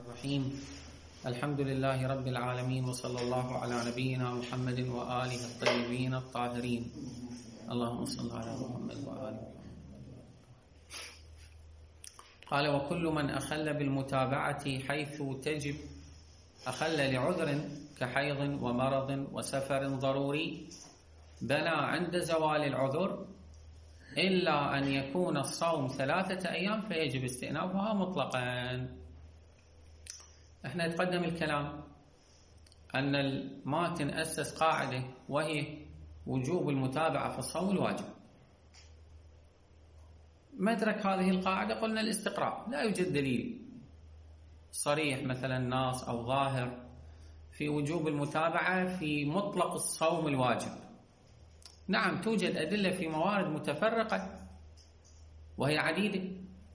الرحيم. الحمد لله رب العالمين، وصلى الله على نبينا محمد وآله الطيبين الطاهرين. اللهم صل على محمد وآل محمد. قال: وكل من أخل بالمتابعة حيث تجب، أخل لعذر كحيض ومرض وسفر ضروري، بنى عند زوال العذر إلا أن يكون الصوم 3 أيام فيجب استئنافها مطلقا. احنا يتقدم الكلام أن الماتن أسس قاعدة، وهي وجوب المتابعة في الصوم الواجب. مدرك هذه القاعدة قلنا الاستقراء، لا يوجد دليل صريح مثلا ناص أو ظاهر في وجوب المتابعة في مطلق الصوم الواجب. نعم، توجد أدلة في موارد متفرقة وهي عديدة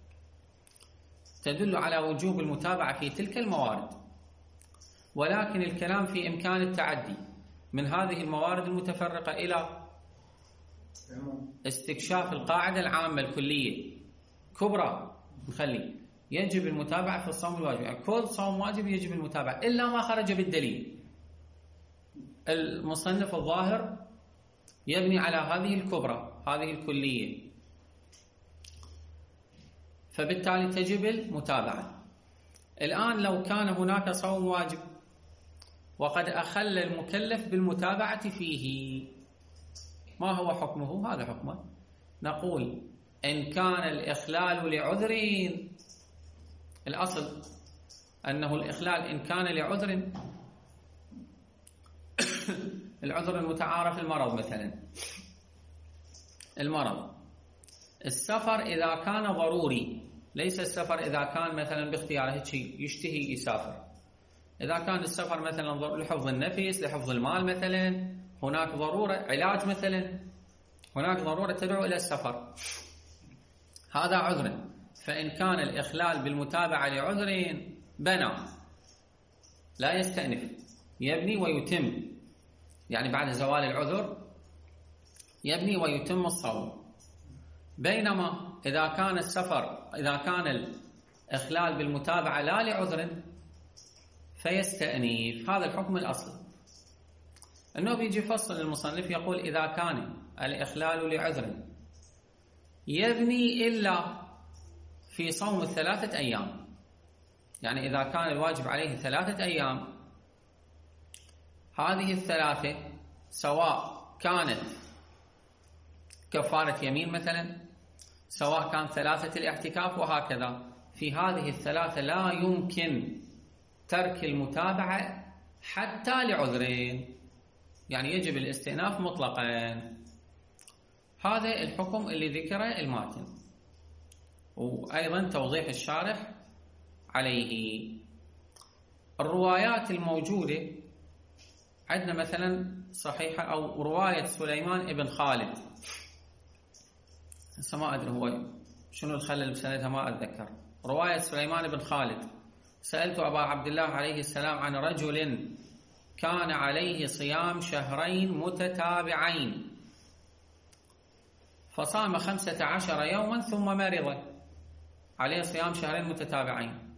تدل على وجوب المتابعة في تلك الموارد، ولكن الكلام في إمكان التعدي من هذه الموارد المتفرقة إلى استكشاف القاعدة العامة الكلية كبرى، نخلي يجب المتابعة في الصوم الواجب، يعني كل صوم واجب يجب المتابعة إلا ما خرج بالدليل. المصنف الظاهر يبني على هذه الكبرى، هذه الكلية، فبالتالي تجب المتابعة. الآن لو كان هناك صوم واجب وقد أخل المكلف بالمتابعة فيه، ما هو حكمه؟ هذا حكمه، نقول إن كان الإخلال لعذر، الأصل أنه الإخلال إن كان لعذر، العذر المتعارف المرض مثلا، المرض، السفر إذا كان ضروري، ليس السفر إذا كان مثلا باختياره يشتهي يسافر. إذا كان السفر مثلا لحفظ النفس، لحفظ المال مثلا، هناك ضرورة علاج مثلا، هناك ضرورة تدعو إلى السفر، هذا عذر. فإن كان الإخلال بالمتابعة لعذر بنى، لا يستأنف، يبني ويتم، يعني بعد زوال العذر يبني ويتم الصوم. بينما إذا كان السفر، إذا كان الإخلال بالمتابعة لا لعذر فيستأنف. هذا الحكم الأصل. أنه بيجي فصل المصنف يقول: إذا كان الإخلال لعذر يبني إلا في صوم 3 أيام، يعني إذا كان الواجب عليه 3 أيام، هذه 3 سواء كانت كفارة يمين مثلا، سواء كان 3 الاعتكاف، وهكذا. في هذه 3 لا يمكن ترك المتابعة حتى لعذرين، يعني يجب الاستئناف مطلقا. هذا الحكم اللي ذكره الماتن، وأيضا توضيح الشارح عليه. الروايات الموجودة عندنا مثلا صحيحة، أو رواية سليمان ابن خالد، هسه ما أدري هو شنو الخلل بسندها، ما أتذكر. رواية سليمان بن خالد: سألت أبا عبد الله عليه السلام عن رجل كان عليه صيام 2 متتابعين فصام 15 يوما ثم مرض. عليه صيام 2 متتابعين،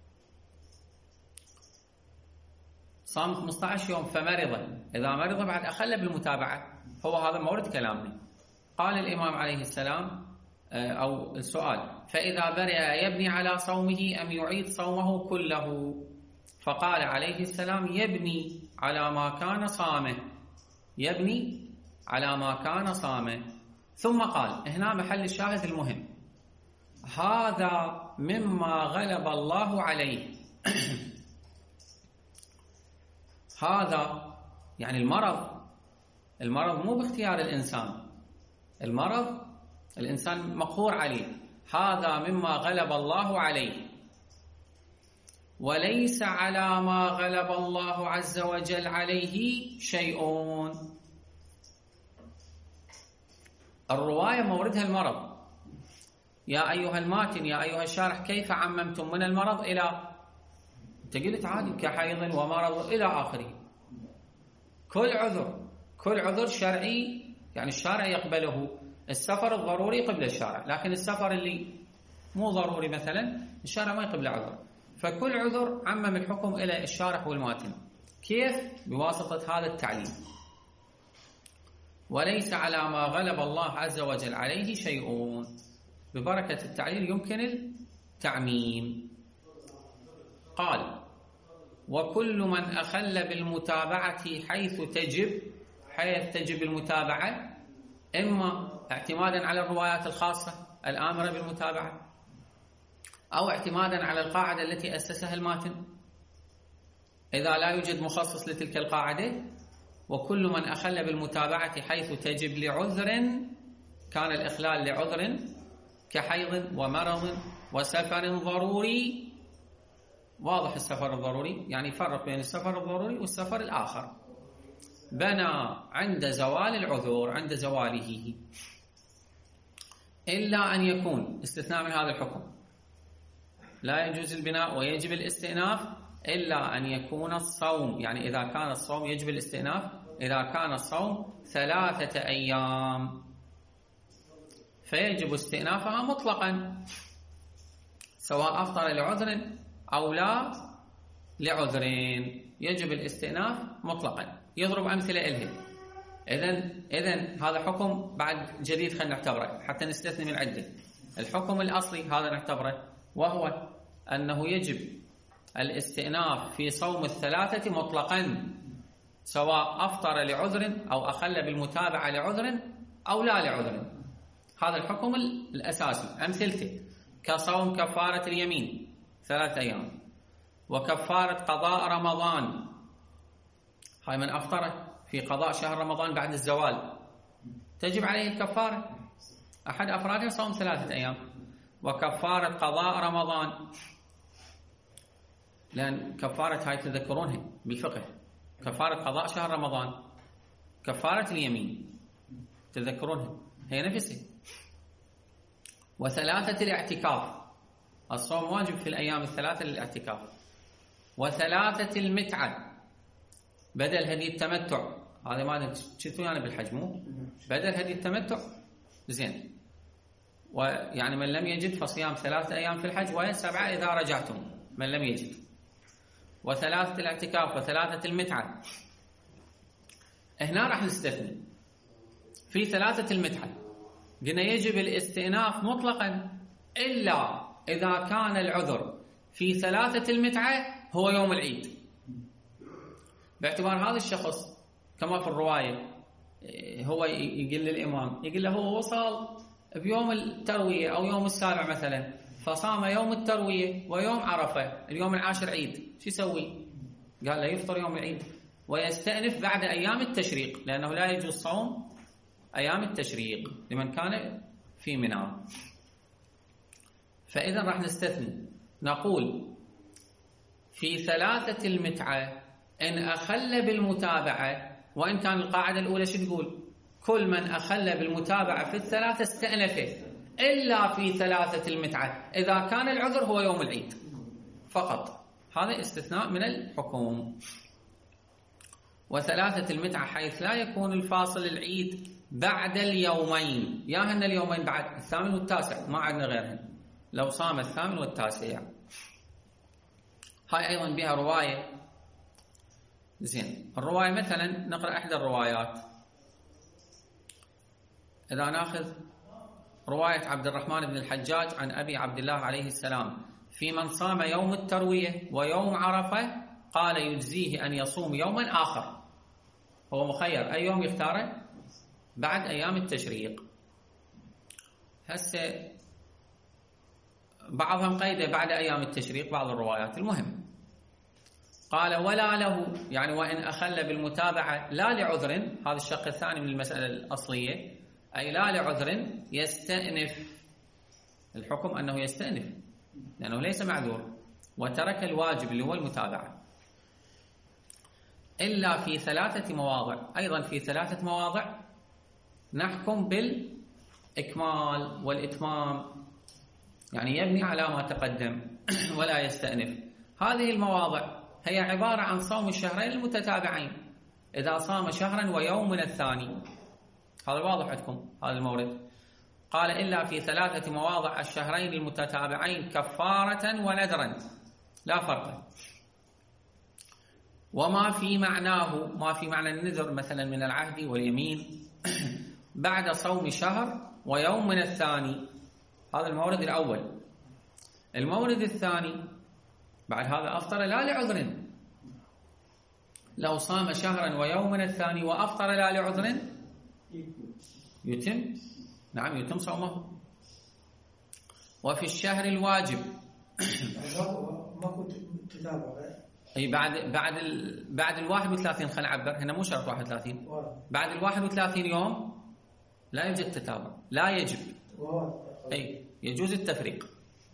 صام 15 يوم فمرض. إذا مرض بعد أخل بالمتابعة، هو هذا مورد كلامنا. قال الإمام عليه السلام، أو السؤال: فإذا برئ يبني على صومه أم يعيد صومه كله؟ فقال عليه السلام: يبني على ما كان صامه، يبني على ما كان صامه. ثم قال، هنا محل الشاهد المهم: هذا مما غلب الله عليه. هذا يعني المرض مو باختيار الإنسان، المرض الإنسان مقهور عليه. هذا مما غلب الله عليه، وليس على ما غلب الله عز وجل عليه شيء. الرواية موردها المرض. يا أيها الماتن، يا أيها الشارح، كيف عممتم من المرض إلى، تقلت عادي كحيض ومرض إلى آخره. كل عذر شرعي، يعني الشارع يقبله. السفر الضروري قبل الشارع، لكن السفر اللي مو ضروري مثلا الشارع ما يقبل عذر. فكل عذر عمم الحكم إلى الشارح والماتن. كيف؟ بواسطة هذا التعليل. وليس على ما غلب الله عز وجل عليه شيء. ببركة التعليل يمكن التعميم. قال: وكل من أخل بالمتابعة حيث تجب المتابعة، إما اعتمادا على الروايات الخاصة الآمرة بالمتابعة، أو اعتمادا على القاعدة التي أسسها الماتن إذا لا يوجد مخصص لتلك القاعدة. وكل من أخل بالمتابعة حيث تجب لعذر، كان الإخلال لعذر كحيض ومرض وسفر ضروري. واضح السفر الضروري، يعني فرق بين السفر الضروري والسفر الآخر. بنى عند زوال العذور، عند زواله، إلا أن يكون استثناء من هذا الحكم، لا يجوز البناء ويجب الاستئناف إلا أن يكون الصوم، يعني إذا كان الصوم يجب الاستئناف إذا كان الصوم 3 أيام فيجب استئنافها مطلقا، سواء أفطر لعذر أو لا لعذرين، يجب الاستئناف مطلقا. يضرب أمثلة إليه. إذن هذا حكم بعد جديد، خلينا نعتبره حتى نستثني من عدة. الحكم الأصلي هذا نعتبره، وهو أنه يجب الاستئناف في صوم 3 مطلقا، سواء أفطر لعذر أو أخل بالمتابعة لعذر أو لا لعذر. هذا الحكم الأساسي. أمثلته كصوم كفارة اليمين 3 أيام، وكفارة قضاء رمضان، هاي من أفطر في قضاء شهر رمضان بعد الزوال تجب عليه الكفارة، أحد أفرادها صوم 3 أيام. وكفارة قضاء رمضان، لأن كفارة هاي تذكرونها بالفقه، كفارة قضاء شهر رمضان، كفارة اليمين تذكرونها هي نفسها. وثلاثة الاعتكاف، الصوم واجب في الأيام 3 للاعتكاف. وثلاثة المتعة، بدل هدي التمتع، هذا ما شفتوا يعني بالحج، مو بدل هدي التمتع، زين. ويعني من لم يجد فصيام 3 أيام في الحج و7 إذا رجعتم، من لم يجد. وثلاثة الاعتكاف وثلاثة المتعة. هنا راح نستثني في 3 المتعة، قلنا يجب الاستئناف مطلقا إلا إذا كان العذر في 3 المتعة هو يوم العيد، باعتبار هذا الشخص كما في الرواية هو يقول للإمام، يقول له هو وصل بيوم التروية أو يوم السابع مثلا، فصام يوم التروية ويوم عرفة، اليوم العاشر عيد، شو يسوي؟ قال له يفطر يوم العيد ويستأنف بعد أيام التشريق، لأنه لا يجوز صوم أيام التشريق لمن كان في منى. فإذا راح نستثني، نقول في 3 المتعة إن أخل بالمتابعة، وإن كان القاعدة الأولى شو تقول؟ كل من أخل بالمتابعة في 3 استأنفه، إلا في 3 المتعة إذا كان العذر هو يوم العيد فقط. هذا استثناء من الحكم. و3 المتعة حيث لا يكون الفاصل العيد بعد اليومين، يا هن اليومين بعد 8 و9، ما عندنا غيرهن، لو صام 8 و9. هاي أيضا بها رواية. زين، الرواية مثلا نقرأ إحدى الروايات. إذا ناخذ رواية عبد الرحمن بن الحجاج عن أبي عبد الله عليه السلام في من صام يوم التروية ويوم عرفة قال يجزيه أن يصوم يوما آخر، هو مخير أي يوم يختاره بعد أيام التشريق. هسه بعضهم قيده بعد أيام التشريق، بعض الروايات. المهم قال ولا له، يعني وإن أخل بالمتابعة لا لعذر، هذا الشق الثاني من المسألة الأصلية، أي لا لعذر يستأنف. الحكم أنه يستأنف لأنه ليس معذور وترك الواجب اللي هو المتابعة، إلا في 3 مواضع. أيضا في 3 مواضع نحكم بالإكمال والإتمام، يعني يبني على ما تقدم ولا يستأنف. هذه المواضع هي عبارة عن صوم الشهرين المتتابعين، إذا صام شهرا ويوم من الثاني. هذا واضح عندكم هذا المورد. قال إلا في 3 مواضع الشهرين المتتابعين كفارة ونذرا. لا فرق. وما في معناه، ما في معنى النذر مثلا من العهد واليمين بعد صوم شهر ويوم من الثاني. هذا المورد الأول. المورد الثاني بعد هذا أفطر لا لعذر. لو صام شهرا ويوم من الثاني وأفطر لا لعذر يتم، نعم يتم صومه. وفي الشهر الواجب ماكو تتابع اي بعد ال 31 خلينا نعبر، هنا مو شرط 31. بعد ال 31 يوم لا يوجد تتابع، لا يجب، اي يجوز التفريق.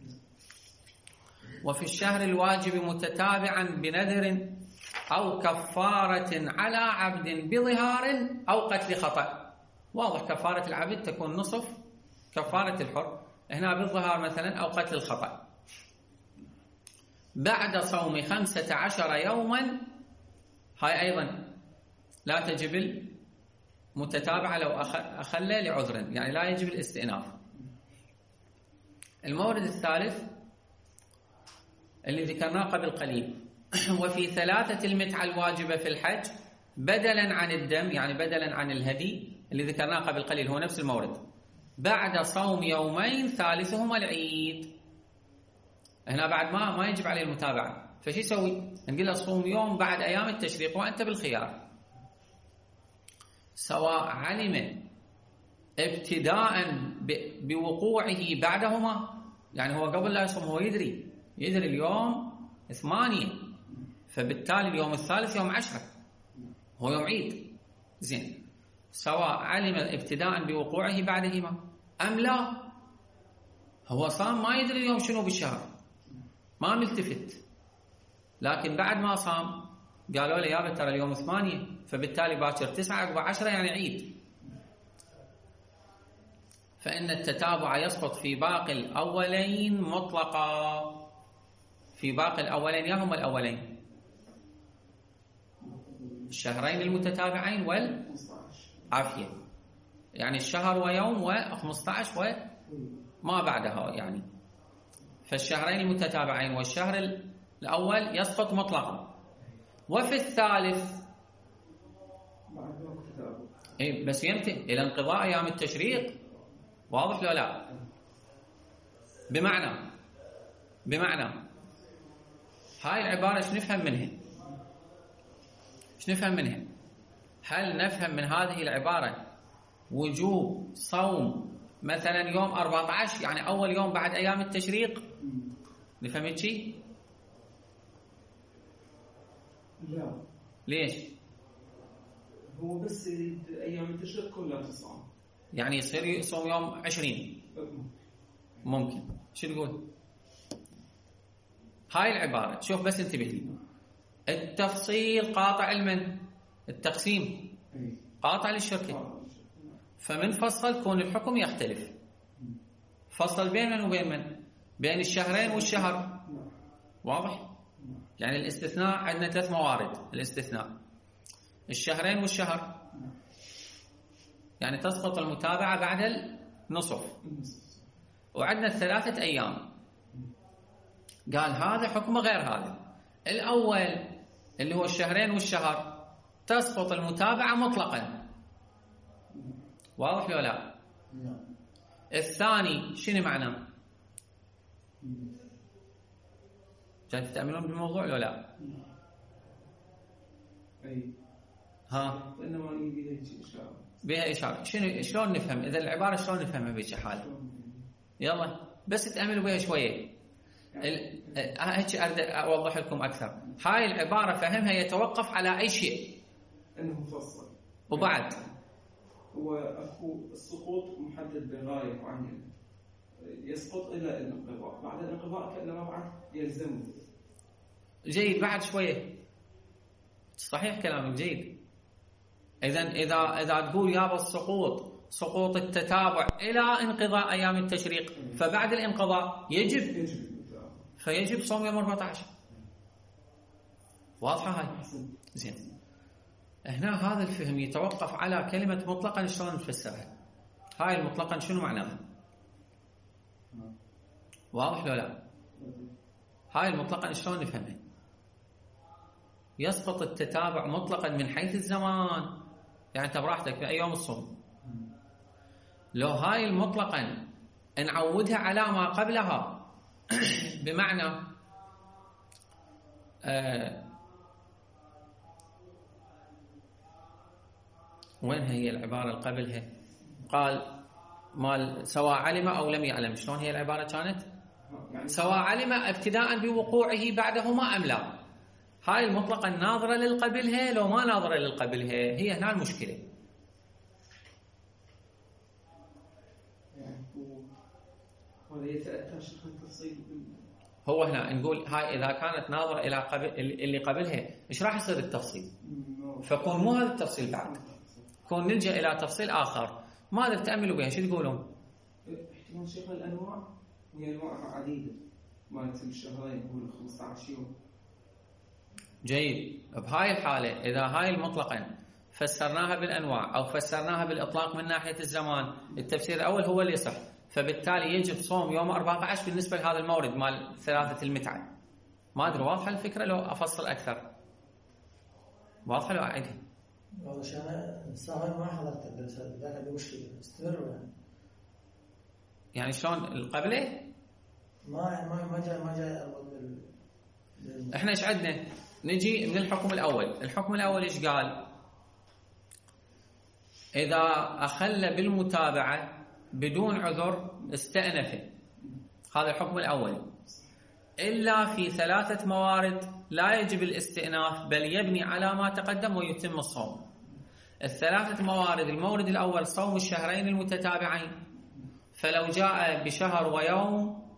وفي الشهر الواجب متتابعا بنذر او كفارة على عبد بظهار او قتل خطأ. واضح، كفارة العبد تكون نصف كفارة الحر، هنا بالظهار مثلا او قتل الخطأ. بعد صوم 15 يوما، هاي أيضا لا تجب المتتابعة لو أخل لعذر، يعني لا يجب الاستئناف. المورد الثالث اللي ذكرناه قبل قليل وفي 3 المتعة الواجبة في الحج بدلا عن الدم، يعني بدلا عن الهدي اللي ذكرناه قبل قليل، هو نفس المورد. بعد صوم يومين ثالثهما العيد، هنا بعد ما يجب عليه المتابعة، فشي يسوي؟ نقول له صوم يوم بعد أيام التشريق وأنت بالخيار، سواء علم ابتداء بوقوعه بعدهما، يعني هو قبل لا يصوم هو يدري اليوم 8، فبالتالي اليوم الثالث يوم 10 هو يوم عيد، زين، سواء علم ابتداء بوقوعه بعدهما أم لا. هو صام ما يدري اليوم شنو بالشهر، ما ملتفت، لكن بعد ما صام قالوا له يا ترى اليوم 8، فبالتالي باكر 9 عقب 10 يعني عيد، فإن التتابع يسقط في باقي الأولين مطلقا. في باقي الأولين، يا هم الأولين الشهرين المتتابعين والعافية، يعني الشهر ويوم و15 وما بعدها، يعني فالشهرين المتتابعين والشهر الأول يسقط مطلقا. وفي الثالث إيه بس يمتد إلى انقضاء أيام التشريق، واضح لو لا؟ بمعنى هاي العبارة ايش نفهم منها؟ هل نفهم من هذه العبارة وجوب صوم مثلا يوم 14، يعني أول يوم بعد أيام التشريق؟ نفهم شيء؟ لا. ليش؟ هو بس أيام التشريق كلها تصام، يعني يصير يصوم يوم 20 ممكن. شو تقول؟ هاي العبارة شوف بس انتبه لي، التفصيل قاطع المن، التقسيم قاطع للشركة، فمن فصل كون الحكم يختلف. فصل بين من وبين من؟ بين الشهرين والشهر، واضح؟ يعني الاستثناء عندنا 3 موارد الاستثناء، الشهرين والشهر، يعني تسقط المتابعة بعد النصف، وعندنا 3 أيام. قال هذا حكمه غير هذا. الأول اللي هو الشهرين والشهر تسقط المتابعة مطلقا، واضح ولا لا؟ الثاني شنو معناه؟ جاي تتأملون بالموضوع ولا لا؟ أي ها؟ إنما بها إشارة. شلون نفهم؟ إذا العبارة شلون نفهمها بهيك حالة؟ يلا بس تأملوا بها شوية. هيك أريد أوضح لكم أكثر. هاي العبارة فهمها يتوقف على أي شيء؟ إنه مفصل. وبعد هو أكو السقوط محدد بغاية معينة، يسقط إلى الانقضاء، بعد الانقضاء كأنما بعد يلزمه. جيد، بعد شوية صحيح كلامك جيد. إذا تقول يابا سقوط التتابع إلى انقضاء أيام التشريق، فبعد الانقضاء يجب فيجب صوم يوم 14. واضحة هاي؟ زين. هنا هذا الفهم يتوقف على كلمة مطلقا شلون نفسرها. هاي المطلقا شنو معناها؟ واضح ولا لا؟ هاي المطلقا شلون نفهمها؟ يسقط التتابع مطلقا من حيث الزمان، يعني انت براحتك في اي يوم تصوم. لو هاي المطلقا نعودها على ما قبلها بمعنى وين هي العبارة اللي قبلها؟ قال مال سواء علم أو لم يعلم. شلون هي العبارة كانت؟ سواء علم ابتداء بوقوعه بعدهما أم لا. هاي المطلقة ناظرة للقبلها لو ما ناظرة للقبلها، هي هنا المشكلة. هو هنا نقول هاي إذا كانت ناظرة إلى اللي قبلها إيش راح يصير التفصيل؟ فكون مو هذا التفصيل بعد، كون نلجأ إلى تفصيل آخر ماذا تأملوا بها؟ شو تقولون؟ احتمال شيخ الأنواع هي أنواع عديدة ما تسمى الشهرين هو 15 يوم. جيد. بهاي الحالة إذا هاي المطلقا فسرناها بالأنواع أو فسرناها بالإطلاق من ناحية الزمان، التفسير الأول هو اللي صح، فبالتالي يجب صوم يوم 14 بالنسبة لهذا المورد مال ثلاثة المتعة. ما أدري واضحة الفكرة لو أفصل أكثر؟ واضحة لو أعيدها؟ والله أنا الساعة ما حضرت الدرس ذاك عنده مشكلة استمر يعني شلون القبلة؟ ما جاء احنا ايش عندنا؟ نجي من الحكم الأول. الحكم الأول ايش قال؟ إذا أخل بالمتابعة بدون عذر استأنف، هذا الحكم الأول، إلا في 3 موارد لا يجب الاستئناف بل يبني على ما تقدم ويتم الصوم. ال3 موارد، المورد الأول صوم الشهرين المتتابعين، فلو جاء بشهر ويوم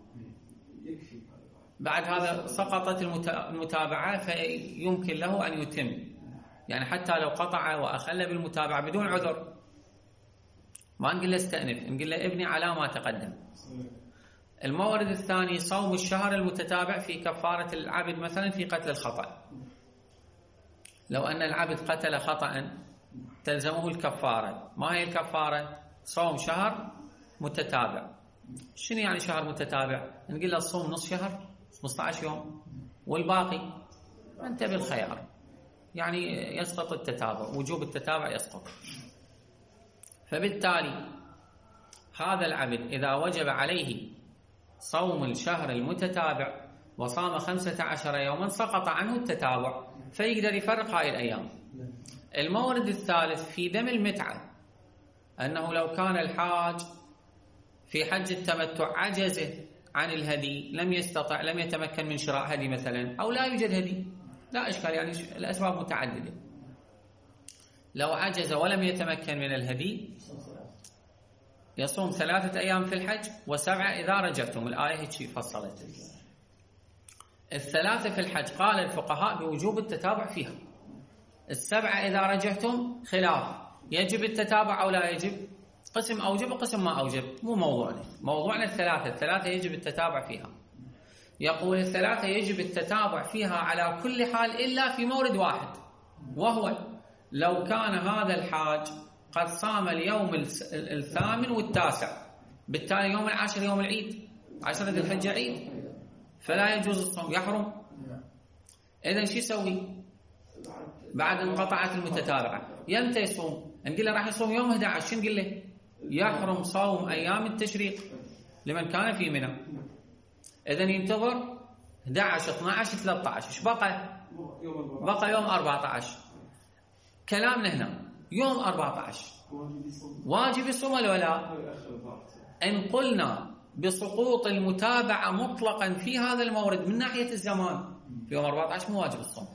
بعد هذا سقطت المتابعة فيمكن له أن يتم، يعني حتى لو قطع وأخل بالمتابعة بدون عذر ما نقول له استأنف، نقول له ابني على ما تقدم. المورد الثاني صوم الشهر المتتابع في كفارة العبد مثلا في قتل الخطأ. لو أن العبد قتل خطأ تلزمه الكفارة. ما هي الكفارة؟ صوم شهر متتابع. شنو يعني شهر متتابع؟ نقول له الصوم نص شهر 15 يوم والباقي أنت بالخيار، يعني يسقط التتابع، وجوب التتابع يسقط. فبالتالي هذا العبد إذا وجب عليه صوم الشهر المتتابع وصام 15 يوما سقط عنه التتابع، فيقدر يفرق هاي الأيام. المورد الثالث في دم المتعة، أنه لو كان الحاج في حج التمتع عجز عن الهدي، لم يستطع، لم يتمكن من شراء هدي مثلا، أو لا يوجد هدي، لا إشكال، يعني الأسباب متعددة. لو عجز ولم يتمكن من الهدي يصوم 3 أيام في الحج و7 إذا رجعتم. الآية هيك فصلت. 3 في الحج قال الفقهاء بوجوب التتابع فيها. 7 إذا رجعتم خلاف، يجب التتابع أو لا يجب، قسم أوجب وقسم ما أوجب، مو موضوعنا. موضوعنا ال3 يجب التتابع فيها. يقول ال3 يجب التتابع فيها على كل حال إلا في مورد واحد، وهو لو كان هذا الحاج قد صام اليوم 8 و9، بالتالي يوم 10 يوم العيد، 10 ذي الحجة عيد، فلا يجوز الصوم، يحرم. إذن شو يسوي بعد انقطعت المتتابعة؟ يمتى يصوم؟ نقول له راح يصوم يوم 11. شو نقول له؟ يحرم صوم أيام التشريق لمن كان في منى. إذن ينتظر 11 12 13. ايش بقى؟ بقى يوم 14. كلامنا هنا يوم 14 واجب يصوم ولا لا؟ إن قلنا بسقوط المتابعة مطلقا في هذا المورد من ناحية الزمان، في يوم 14 مو واجب الصوم،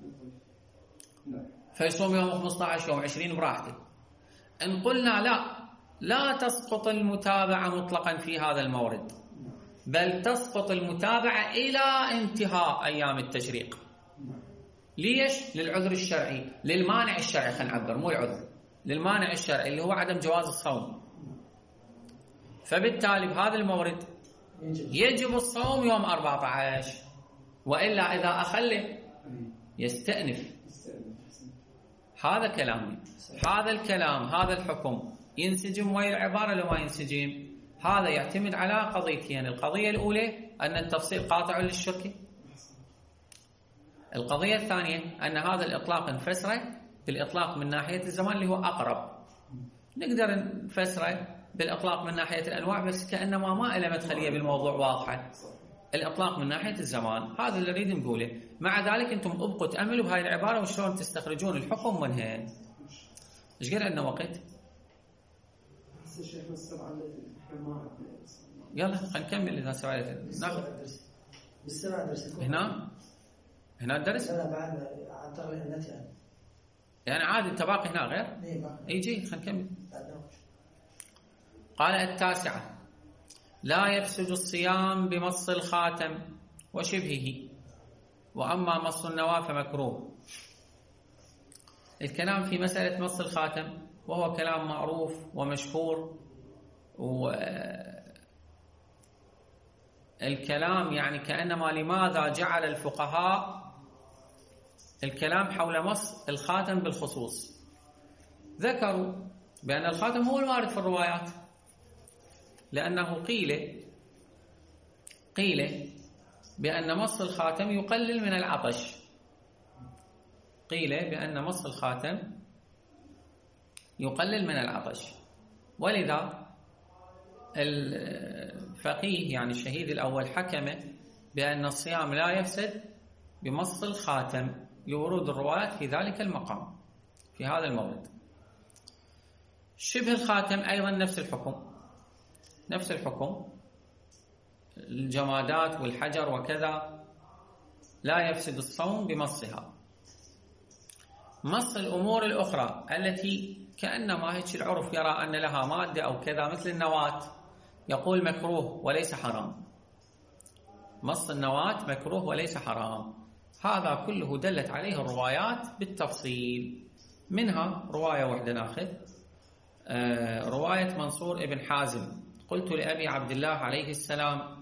فيصوم يوم 15 يوم 20 براحته. إن قلنا لا تسقط المتابعة مطلقا في هذا المورد، بل تسقط المتابعة إلى انتهاء أيام التشريق. ليش؟ للعذر الشرعي، للمانع الشرعي، خلينا نعبر، مو العذر، للمانع الشرعي اللي هو عدم جواز الصوم. فبالتالي بهذا المورد يجب الصوم يوم 14، وإلا إذا أخل يستأنف. هذا كلامي. هذا الكلام، هذا الحكم ينسجم ويا العبارة لو ما ينسجم؟ هذا يعتمد على قضيتين. القضية الأولى أن التفصيل قاطع للشرك القضية الثانية أن هذا الإطلاق نفسره بالإطلاق من ناحية الزمان اللي هو أقرب، نقدر نفسره بالإطلاق من ناحية الأنواع بس كأنما ما إله مدخلية بالموضوع واضحة. الإطلاق من ناحية الزمان هذا اللي نريد نقوله. مع ذلك أنتم ابقوا تأملوا بهاي العبارة وشلون تستخرجون الحكم منها. إيش قال عندنا وقت؟ يلا خلينا نكمل إذا سؤالك. ناخذ بالسبع درس هنا الدرس؟ لا بعد عن طريق النت يعني عادي أنت باقي هنا غير؟ يجي خلينا نكمل. قال التاسعة: لا يفسد الصيام بمص الخاتم وشبهه، وأما مص النواة فمكروه. الكلام في مسألة مص الخاتم وهو كلام معروف ومشهور، والكلام يعني كأنما لماذا جعل الفقهاء الكلام حول مص الخاتم بالخصوص؟ ذكروا بأن الخاتم هو الوارد في الروايات، لأنه قيل بأن مص الخاتم يقلل من العطش. قيل بأن مص الخاتم يقلل من العطش، ولذا الفقيه يعني الشهيد الأول حكم بأن الصيام لا يفسد بمص الخاتم لورود الروايات في ذلك المقام في هذا المورد. شبه الخاتم أيضا نفس الحكم، الجمادات والحجر وكذا لا يفسد الصوم بمصها. مص الأمور الأخرى التي كأنما هيك العرف يرى أن لها مادة أو كذا مثل النواة، يقول مكروه وليس حرام. مص النواة مكروه وليس حرام. هذا كله دلت عليه الروايات بالتفصيل. منها رواية واحدة ناخذ، رواية منصور ابن حازم: قلت لأبي عبد الله عليه السلام: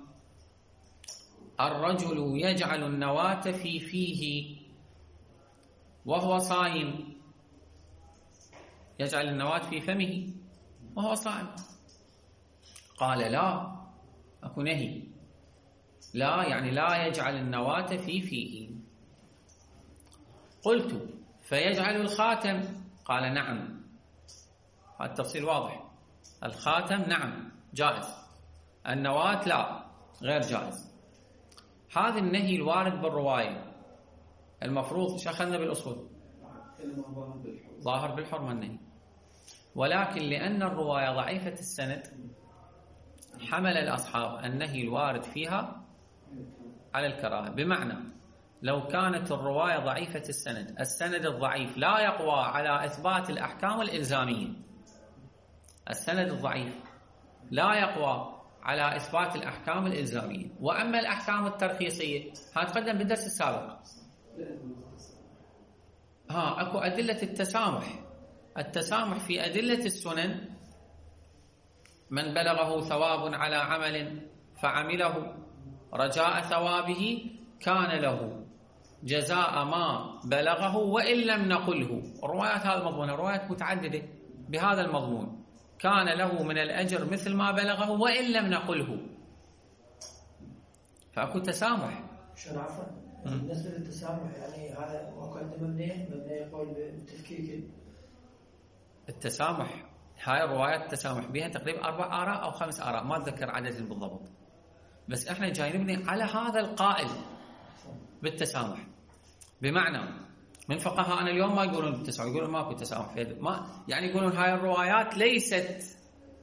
الرجل يجعل النواة في فيه وهو صائم. يجعل النواة في فمه وهو صائم. قال: لا، أكو نهي، لا يعني لا يجعل النواة في فيه. قلت: فيجعل الخاتم؟ قال: نعم. هذا التفصيل واضح. الخاتم نعم جائز، النواة لا، غير جائز. هذا النهي الوارد بالرواية المفروض شخصنا بالأصول ظاهر بالحرمة النهي، ولكن لأن الرواية ضعيفة السند حمل الأصحاب النهي الوارد فيها على الكراهة. بمعنى لو كانت الرواية ضعيفة السند الضعيف لا يقوى على إثبات الأحكام الإلزامية. السند الضعيف لا يقوى على إثبات الأحكام الإلزامية. وأما الأحكام الترخيصية هتقدم بالدرس السابق. أكو أدلة التسامح في أدلة السنن: من بلغه ثواب على عمل فعمله رجاء ثوابه كان له جزاء ما بلغه وإن لم نقله. الروايات هذا المضمون، روايات متعددة بهذا المضمون: كان له من الأجر مثل ما بلغه وإن لم نقله. فأكو تسامح. عفوا، بالنسبة للتسامح يعني هذا مقدم مبني يقول بالتفكيك. التسامح هاي الروايات التسامح بها تقريبا 4 آراء أو 5 آراء، ما أتذكر عدد بالضبط، بس إحنا جاي نبني على هذا القائل بالتسامح. بمعنى من فقهاءنا اليوم ما يقولون بالتسامح، يقولون ماكو تسامح، ما يعني يقولون هاي الروايات ليست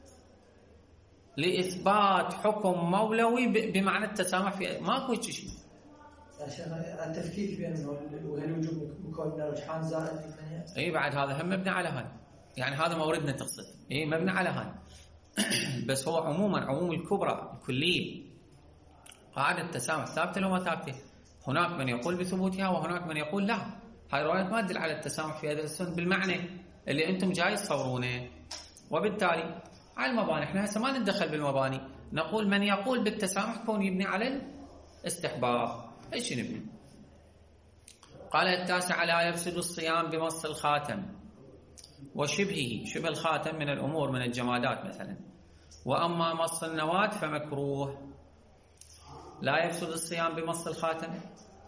لإثبات حكم مولوي بمعنى التسامح، في ماكو شيء. التفكيك بينهم وهل وجوب مكون من الرجحان زائد اي بعد هذا هم مبني على هاي، يعني هذا موردنا تقصد مبني على هاي. بس هو عموم الكبرى الكلية قاعدة التسامح ثابتة لو ما ثابتة. هناك من يقول بثبوتها وهناك من يقول لا، هاي الروايات ما تدل على التسامح في هذا السن بالمعنى اللي انتم جاي تصورونه. وبالتالي على المباني احنا هسه ما ندخل بالمباني، نقول من يقول بالتسامح كون يبني على الاستحباب. ايش نبني؟ قال التاسع: لا يفسد الصيام بمص الخاتم وشبهه. شبه الخاتم من الأمور من الجمادات مثلا. وأما مص النواة فمكروه. لا يفسد الصيام بمص الخاتم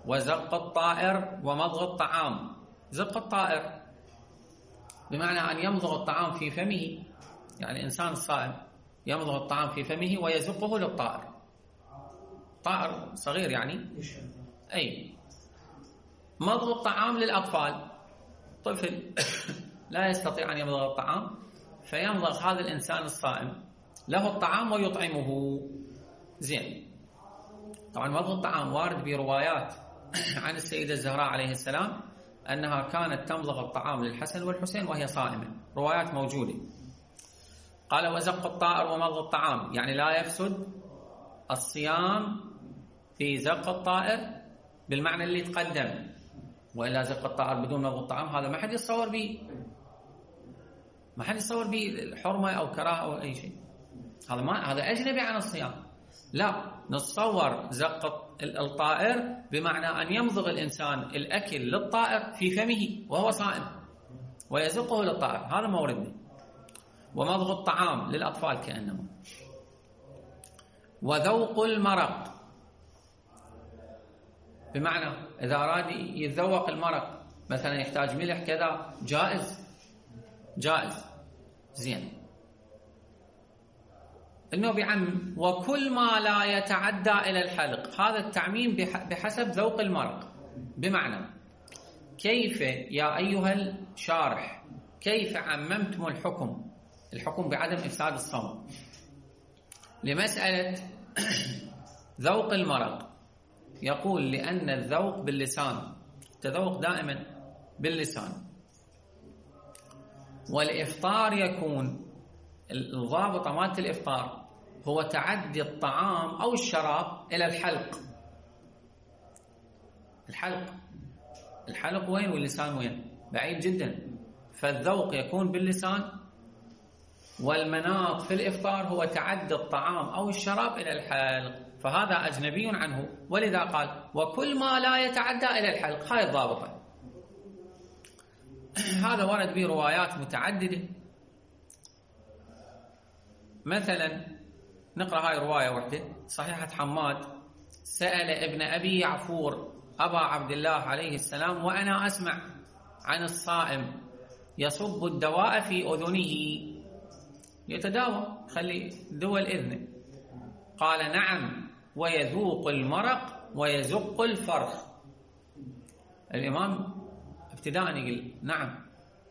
وزق الطائر ومضغ الطعام. زق الطائر بمعنى أن يمضغ الطعام في فمه، يعني الإنسان الصائم يمضغ الطعام في فمه ويزقه للطائر، طائر صغير يعني. أي مضغ الطعام للأطفال، طفل لا يستطيع أن يمضغ الطعام فيمضغ هذا الإنسان الصائم له الطعام ويطعمه. زين. طبعا مضغ الطعام وارد بروايات عن السيدة الزهراء عليه السلام أنها كانت تمضغ الطعام للحسن والحسين وهي صائمة، روايات موجودة. قال وزق الطائر ومضغ الطعام، يعني لا يفسد الصيام في زق الطائر بالمعنى اللي تقدم، وإلا زق الطائر بدون مضغ الطعام هذا ما حد يتصور به، ما حد يتصور به الحرمة أو كراهة أو أي شيء، هذا أجنبي عن الصيام. لا، نتصور زق الطائر بمعنى أن يمضغ الإنسان الأكل للطائر في فمه وهو صائم ويزقه للطائر، هذا ما وردنا. ومضغ الطعام للأطفال كأنما. وذوق المرق بمعنى إذا أراد يتذوق المرق مثلا يحتاج ملح كذا، جائز. زين. إنه بعم وكل ما لا يتعدى إلى الحلق، هذا التعميم بحسب ذوق المرق، بمعنى كيف يا أيها الشارح كيف عممتم الحكم بعدم إفساد الصوم لمسألة ذوق المرق؟ يقول لأن الذوق باللسان، التذوق دائما باللسان، والإفطار يكون الضابطة مالت الإفطار هو تعدي الطعام أو الشراب إلى الحلق وين واللسان وين؟ بعيد جدا. فالذوق يكون باللسان، والمناط في الإفطار هو تعدي الطعام أو الشراب إلى الحلق، فهذا أجنبي عنه، ولذا قال وكل ما لا يتعدى إلى الحلق، هاي الضابطة. هذا ورد به روايات متعددة. مثلا نقرأ هاي رواية واحدة صحيحة حماد: سأل ابن أبي يعفور أبا عبد الله عليه السلام وأنا أسمع عن الصائم يصب الدواء في أذنه، يتداوى خلي دول إذنه. قال نعم، ويذوق المرق ويزق الفرخ. الإمام ابتداء يقول نعم،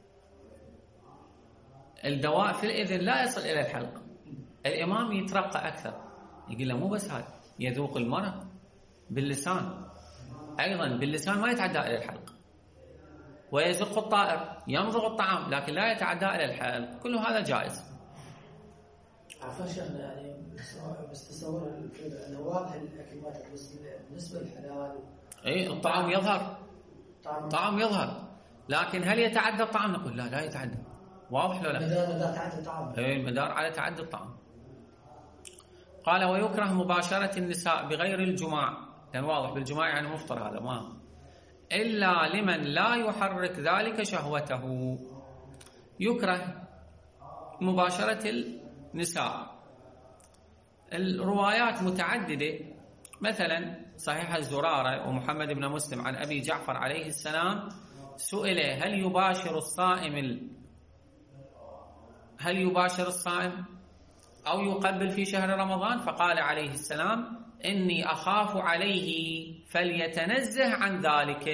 الدواء في الإذن لا يصل إلى الحلق. الإمام يترقى أكثر، يقول له مو بس هذا، يذوق المرق باللسان، أيضا باللسان ما يتعدى إلى الحلق. ويزق الطائر، يمضغ الطعام لكن لا يتعدى إلى الحلق، كل هذا جائز. عفوا شيخنا، يعني بس تصور انه واضح الكلمات، بس بالنسبه للحلال اي الطعام يظهر، طعام يظهر، لكن هل يتعدى الطعام؟ نقول لا يتعدى. واضح ولا لا؟ مدار تعدى الطعام، اي المدار على تعدي الطعام. قال ويكره مباشرة النساء بغير الجماع، لأن واضح بالجماع يعني مفطر، هذا ما إلا لمن لا يحرك ذلك شهوته. يكره مباشرة النساء. الروايات متعددة، مثلا صحيح الزرارة ومحمد بن مسلم عن أبي جعفر عليه السلام سئل هل يباشر الصائم أو يقبل في شهر رمضان؟ فقال عليه السلام إني أخاف عليه فليتنزه عن ذلك.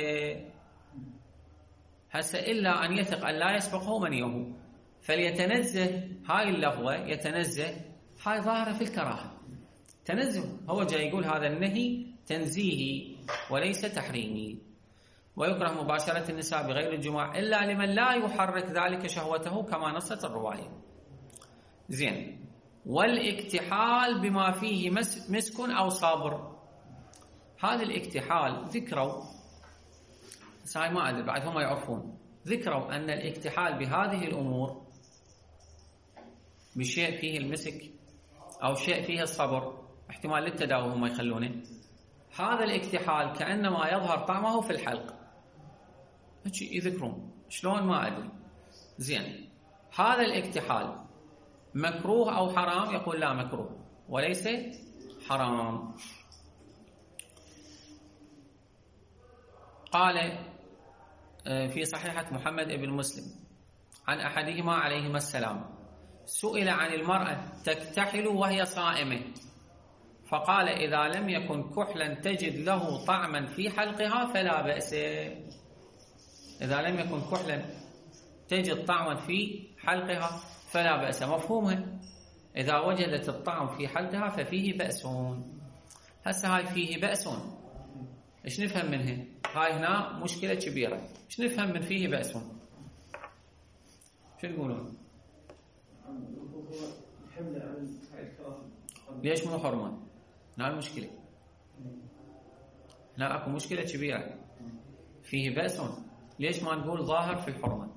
هسه إلا أن يثق أن لا يسبقه منيه، فليتنزه، هاي اللفظة يتنزه هاي ظاهرة في الكراهة، تنزه، هو جاي يقول هذا النهي تنزيهي وليس تحريمي. ويكره مباشرة النساء بغير الجماع إلا لمن لا يحرك ذلك شهوته كما نصت الرواية. زين. والاكتحال بما فيه مسك أو صابر. هذا الاكتحال ذكروا، هاي ما أدري بعد هم يعرفون، ذكروا أن الاكتحال بهذه الأمور بشيء فيه المسك أو شيء فيه الصبر، احتمال للتداوي هم يخلونه، هذا الاكتحال كأنما يظهر طعمه في الحلق، يذكرون شلون ما أدري. زين. هذا الاكتحال مكروه أو حرام؟ يقول لا مكروه وليس حرام. قال في صحيحة محمد بن مسلم عن أحدهما عليهما السلام: سئل عن المرأة تكتحل وهي صائمة، فقال: إذا لم يكن كحلا تجد له طعما في حلقها فلا بأس. إذا لم يكن كحلا تجد طعما في حلقها فلا بأس. مفهومها إذا وجدت الطعم في حلقها ففيه بأس. هسه هاي فيه بأس، إيش نفهم منها؟ هاي هنا مشكلة كبيرة. إيش نفهم من فيه بأس؟ شو تقولون؟ ليش مو حرمة؟ هنا المشكلة، هنا أكو مشكلة كبيرة. فيه بأس، ليش ما نقول ظاهر في الحرمة؟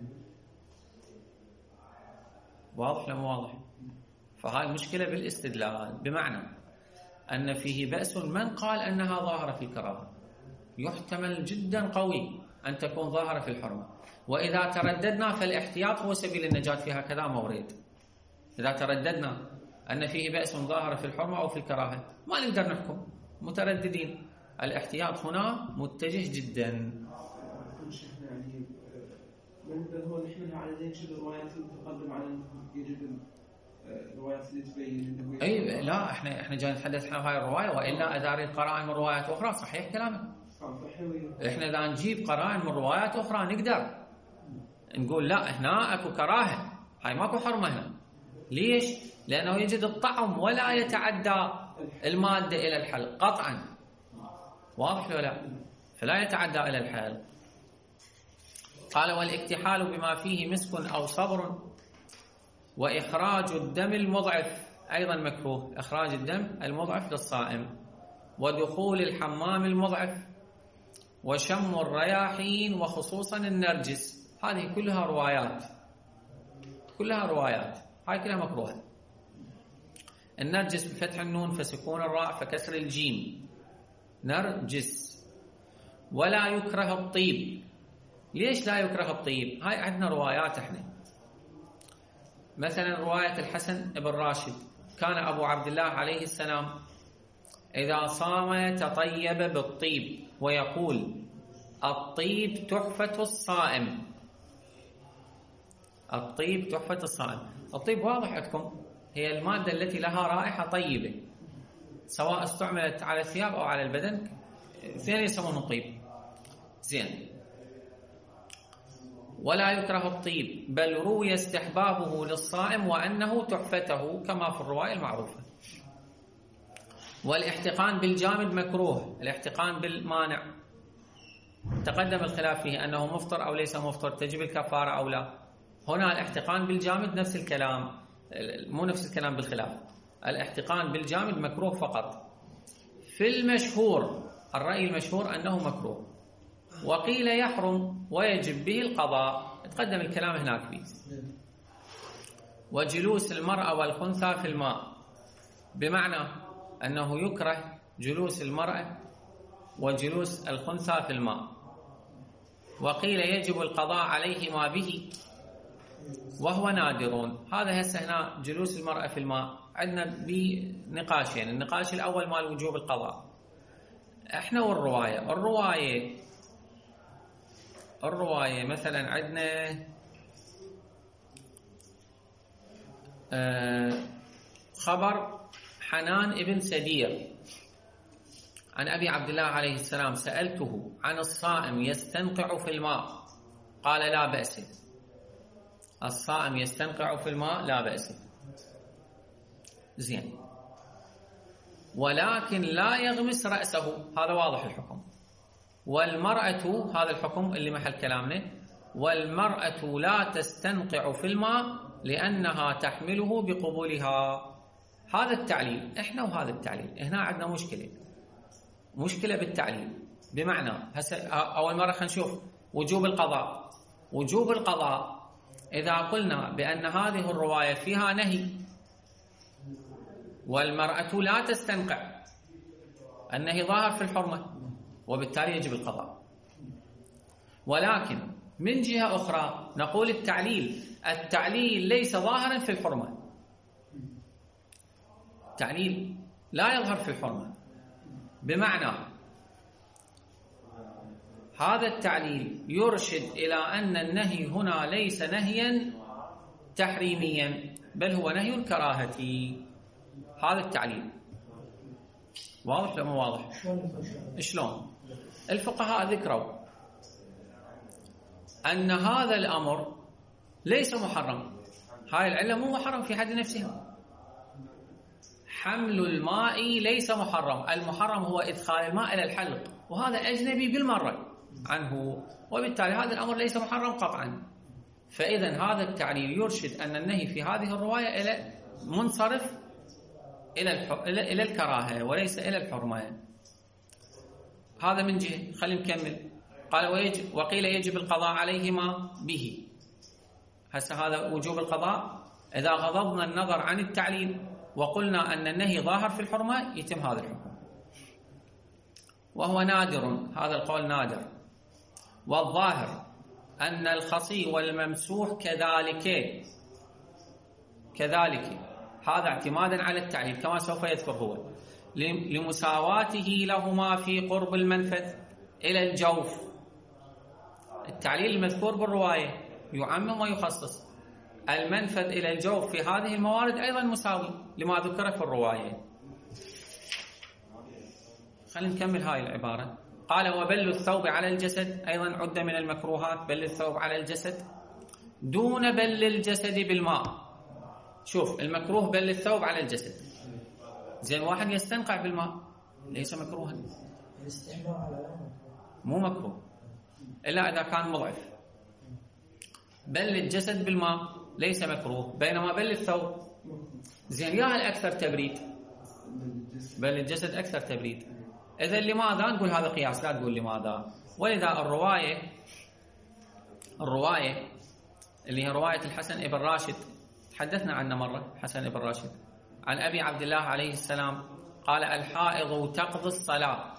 واضح ولا مو واضح؟ فهاي مشكلة بالاستدلال، بمعنى أن فيه بأس من قال أنها ظاهرة في الكراهة. يحتمل جدا قوي أن تكون ظاهرة في الحرمة، وإذا ترددنا فالاحتياط هو سبيل النجاة في هكذا مورد. إذا ترددنا أن فيه بأس ظاهرة في الحرمة أو في الكراهة ما نقدر نحكم، مترددين. الاحتياط هنا متجه جدا. هو نحملها على ذيك الروايات اللي تقدم على يجب الروايات اللي تبين. اي لا، احنا جاي نتحدث عن هاي الروايه، والا اداري القرائن من روايات اخرى. صحيح كلامك. احنا اذا نجيب قرائن من روايات اخرى نقدر نقول لا هنا اكو كراهه، هاي ماكو حرمه هنا. ليش؟ لانه يجد الطعم ولا يتعدى الماده الى الحلق قطعا. واضح ولا لا؟ فلا يتعدى الى الحلق. قال: والاكتحال بما فيه مسك او صبر وإخراج الدم المضعف أيضا مكروه. إخراج الدم المضعف للصائم، ودخول الحمام المضعف، وشم الرياحين وخصوصا النرجس. هذه كلها روايات، كلها روايات، هاي كلها مكروهة. النرجس بفتح النون فسكون الراء فكسر الجيم، نرجس. ولا يكره الطيب. ليش لا يكره الطيب؟ هاي عندنا روايات احنا، مثلا رواية الحسن بن راشد: كان أبو عبد الله عليه السلام إذا صام تطيب بالطيب ويقول: الطيب تحفة الصائم. الطيب تحفة الصائم. الطيب واضح عندكم، هي المادة التي لها رائحة طيبة، سواء استعملت على الثياب أو على البدن، اثنين يسمونه طيب. زين. ولا يكره الطيب، بل روي استحبابه للصائم وأنه تحفته كما في الرواية المعروفة. والاحتقان بالجامد مكروه. الاحتقان بالمانع تقدم الخلاف فيه أنه مفطر أو ليس مفطر، تجب الكفارة أو لا. هنا الاحتقان بالجامد نفس الكلام، مو نفس الكلام بالخلاف. الاحتقان بالجامد مكروه فقط. في المشهور، الرأي المشهور أنه مكروه، وقيل يحرم ويجب به القضاء. تقدم الكلام هناك فيه. وجلوس المرأة والخنثى في الماء، بمعنى أنه يكره جلوس المرأة وجلوس الخنثى في الماء. وقيل يجب القضاء عليهما به وهو نادرون. هذا هسه هنا جلوس المرأة في الماء عندنا بنقاشين. النقاش الأول مال وجوب القضاء احنا الرواية مثلا عندنا خبر حنان ابن سدير عن أبي عبد الله عليه السلام: سألته عن الصائم يستنقع في الماء قال: لا بأس. الصائم يستنقع في الماء لا بأس. زين. ولكن لا يغمس رأسه، هذا واضح الحكم. والمرأة، هذا الحكم اللي محل كلامنا، والمرأة لا تستنقع في الماء لأنها تحمله بقبولها. هذا التعليل احنا، وهذا التعليل هنا عندنا مشكلة بالتعليل. بمعنى هسه أول مرة خلينا نشوف وجوب القضاء. وجوب القضاء إذا قلنا بأن هذه الرواية فيها نهي والمرأة لا تستنقع، النهي ظاهر في الحرمة وبالتالي يجب القضاء. ولكن من جهة أخرى نقول التعليل ليس ظاهرا في الحرمة. التعليل لا يظهر في الحرمة، بمعنى هذا التعليل يرشد إلى أن النهي هنا ليس نهيا تحريميا بل هو نهي كراهتي. هذا التعليل واضح ولا مو واضح؟ شلون؟ الفقهاء ذكروا أن هذا الأمر ليس محرم، هاي العلة مو محرم في حد نفسها. حمل الماء ليس محرم، المحرم هو إدخال الماء إلى الحلق، وهذا أجنبي بالمرة عنه، وبالتالي هذا الأمر ليس محرم قطعا. فإذا هذا التعليل يرشد أن النهي في هذه الرواية إلى منصرف إلى الكراهة وليس إلى الحرمة. هذا من جهة. خلينا نكمل. قال وقيل يجب القضاء عليهما به. هسه هذا وجوب القضاء إذا غضضنا النظر عن التعليل وقلنا أن النهي ظاهر في الحرمة يتم هذا الحكم، وهو نادر، هذا القول نادر. والظاهر أن الخصي والممسوح كذلك هذا اعتمادا على التعليل كما سوف يذكر هو، لمساواته لهما في قرب المنفذ إلى الجوف. التعليل المذكور بالرواية يعمم ويخصص، المنفذ إلى الجوف في هذه الموارد أيضا مساوي لما ذكر في الرواية. خلينا نكمل هاي العبارة. قال وبل الثوب على الجسد أيضا عد من المكروهات، بل الثوب على الجسد دون بل الجسد بالماء. شوف المكروه بل الثوب على الجسد، زين واحد يستنقع بالماء ليس مكروها، مو مكروه إلا إذا كان مضعف. بل الجسد بالماء ليس مكروه، بينما بل الثوب زين يا الأكثر تبريد، بل الجسد أكثر تبريد. إذا لماذا؟ نقول هذا قياس، لا تقول لماذا. ولذا الرواية اللي هي رواية الحسن ابن راشد تحدثنا عنها مرة، حسن ابن راشد عن أبي عبد الله عليه السلام قال الحائض تقضي الصلاة.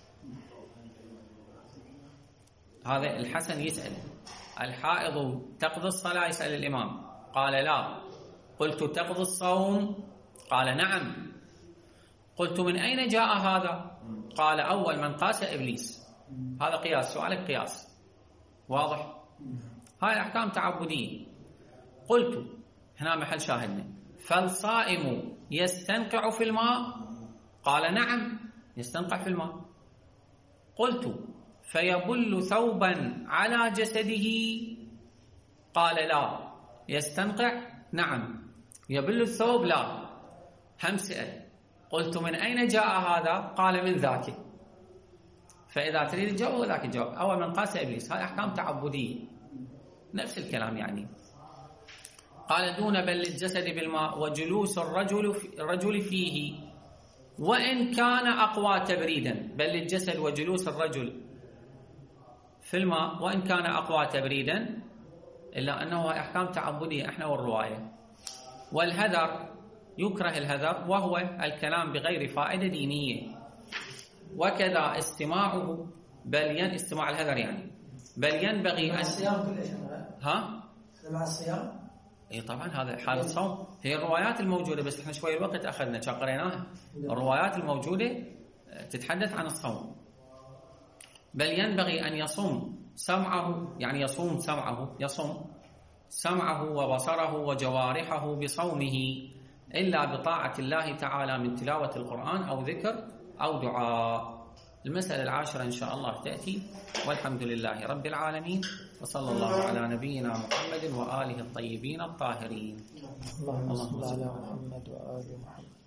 هذا الحسن يسأل الحائض تقضي الصلاة، يسأل الإمام قال لا. قلت تقضي الصوم؟ قال نعم. قلت من أين جاء هذا؟ قال أول من قاس إبليس. هذا قياس، سؤالك قياس واضح. هاي أحكام تعبدية. قلت هنا محل شاهدنا فالصائم يستنقع في الماء؟ قال نعم يستنقع في الماء. قلت فيبل ثوبا على جسده؟ قال لا يستنقع نعم، يبل الثوب لا. هم سأل قلت من أين جاء هذا؟ قال من ذاك. فإذا تريد الجواب وذاك الجواب، أول من قاس إبليس. هاي أحكام تعبدية نفس الكلام يعني. قال دون بل الجسد بالماء وجلوس الرجل فيه وإن كان أقوى تبريدا. بل الجسد وجلوس الرجل في الماء وإن كان أقوى تبريدا، إلا أنه أحكام تعبدية احنا والرواية. والهذر يكره الهذر وهو الكلام بغير فائدة دينية، وكذا استماعه استماع الهذر يعني بل ينبغي أن الصيام مع الصيام. اي طبعا هذا حال الصوم. هي الروايات الموجودة، بس احنا شوي الوقت أخذنا قريناها. الروايات الموجودة تتحدث عن الصوم. بل ينبغي أن يصوم سمعه، يعني يصوم سمعه، يصوم سمعه وبصره وجوارحه بصومه إلا بطاعة الله تعالى من تلاوة القرآن أو ذكر أو دعاء. المسألة العاشرة إن شاء الله تأتي، والحمد لله رب العالمين، وصلى الله على نبينا محمد وآله الطيبين الطاهرين. اللهم صل على محمد وآل محمد.